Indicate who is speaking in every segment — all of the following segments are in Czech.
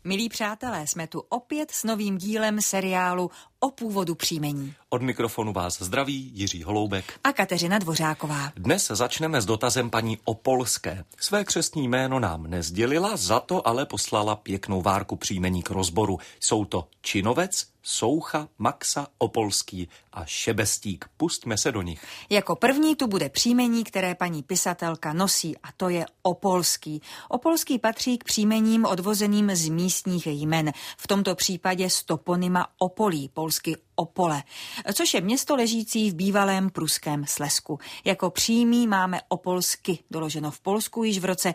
Speaker 1: Milí přátelé, jsme tu opět s novým dílem seriálu o původu příjmení.
Speaker 2: Od mikrofonu vás zdraví Jiří Holoubek
Speaker 1: a Kateřina Dvořáková.
Speaker 2: Dnes začneme s dotazem paní Opolské. Své křestní jméno nám nezdělila, za to ale poslala pěknou várku příjmení k rozboru. Jsou to Činovec, Soucha, Maxa, Opolský a Šebestík. Pustme se do nich.
Speaker 1: Jako první tu bude příjmení, které paní pisatelka nosí, a to je Opolský. Opolský patří k příjmením odvozeným z místních jmen, v tomto případě z toponyma Opolí, polsky Opole, což je město ležící v bývalém pruském Slezsku. Jako příjmí máme Opolsky, doloženo v Polsku již v roce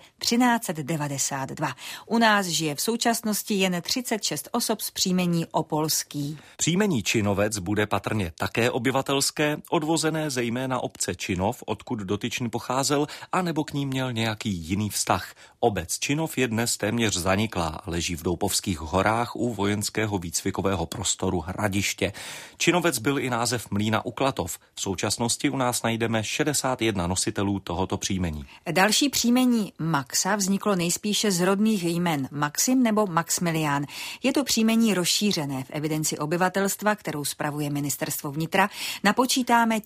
Speaker 1: 1392. U nás žije v současnosti jen 36 osob s příjmení Opolský.
Speaker 2: Příjmení Činovec bude patrně také obyvatelské, odvozené zejména obce Činov, odkud dotyčný pocházel, anebo k ní měl nějaký jiný vztah. Obec Činov je dnes téměř zaniklá a leží v Doupovských horách u vojenského výcvikového prostoru Hradiště. Činovec byl i název mlýna u Klatov. V současnosti u nás najdeme 61 nositelů tohoto příjmení.
Speaker 1: Další příjmení Maxa vzniklo nejspíše z rodných jmen Maxim nebo Maxmilián. Je to příjmení rozšířené. V evidenci obyvatelstva, kterou spravuje ministerstvo vnitra, napočítáme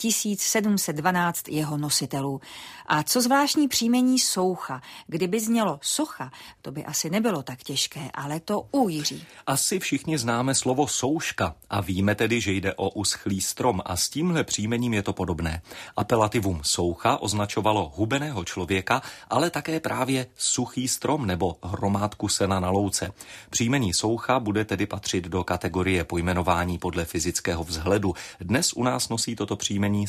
Speaker 1: 1712 jeho nositelů. A co zvláštní příjmení Soucha? Kdyby znělo Socha, to by asi nebylo tak těžké, ale to u Jiří.
Speaker 2: Asi všichni známe slovo souška a víme tedy, že jde o uschlý strom a s tímhle příjmením je to podobné. Apelativum soucha označovalo hubeného člověka, ale také právě suchý strom nebo hromádku sena na louce. Příjmení soucha bude tedy patřit do kategorie pojmenování podle fyzického vzhledu. Dnes u nás nosí toto příjmení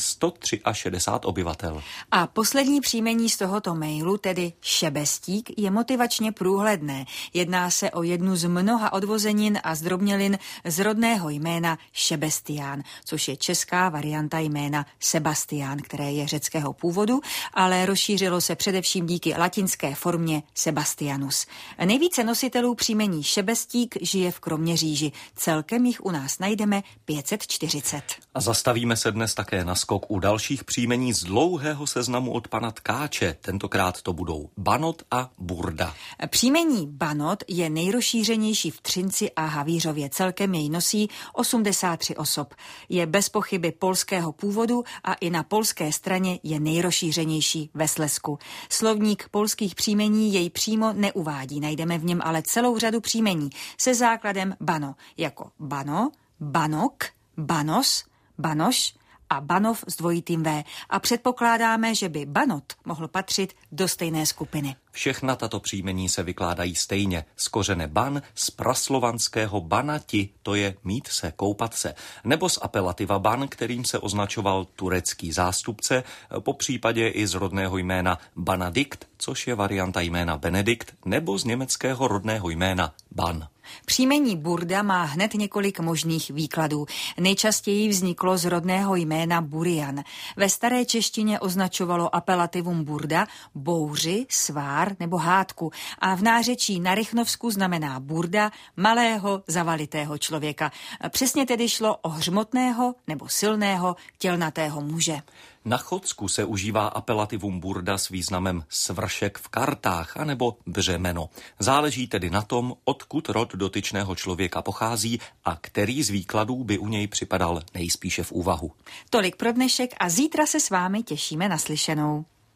Speaker 2: 163 obyvatel.
Speaker 1: A poslední příjmení z tohoto mailu, tedy Šebestík, je motivačně průhledné. Jedná se o jednu z mnoha odvozenin a zdrobnělin z rodného jména Šebestián, což je česká varianta jména Sebastián, které je řeckého původu, ale rozšířilo se především díky latinské formě Sebastianus. Nejvíce nositelů příjmení Šebestík žije v Kroměříži. Celkem jich u nás najdeme 540.
Speaker 2: A zastavíme se dnes také na skok u dalších příjmení z dlouhého seznamu od pana Tkáče. Tentokrát to budou Banot a Burda.
Speaker 1: Příjmení Banot je nejrozšířenější v Třinci a Havířově. Celkem jej nosí 83 osob. Je bez pochyby polského původu a i na polské straně je nejrozšířenější ve Slezsku. Slovník polských příjmení jej přímo neuvádí, najdeme v něm ale celou řadu příjmení se základem Bano, jako Bano, Banok, Banos, Banoš a Banov s dvojitým V. A předpokládáme, že by Banot mohl patřit do stejné skupiny.
Speaker 2: Všechna tato příjmení se vykládají stejně. Z kořene ban, z praslovanského banati, to je mít se, koupat se, nebo z apelativa ban, kterým se označoval turecký zástupce, po případě i z rodného jména Banadikt, což je varianta jména Benedikt, nebo z německého rodného jména Ban.
Speaker 1: Příjmení Burda má hned několik možných výkladů. Nejčastěji vzniklo z rodného jména Burian. Ve staré češtině označovalo apelativum Burda bouři, svár nebo hádku a v nářečí na Rychnovsku znamená Burda malého zavalitého člověka. Přesně tedy šlo o hřmotného nebo silného tělnatého muže.
Speaker 2: Na Chodsku se užívá apelativum Burda s významem svršek v kartách anebo břemeno. Záleží tedy na tom, odkud rod dotyčného člověka pochází a který z výkladů by u něj připadal nejspíše v úvahu.
Speaker 1: Tolik pro dnešek a zítra se s vámi těšíme na slyšenou.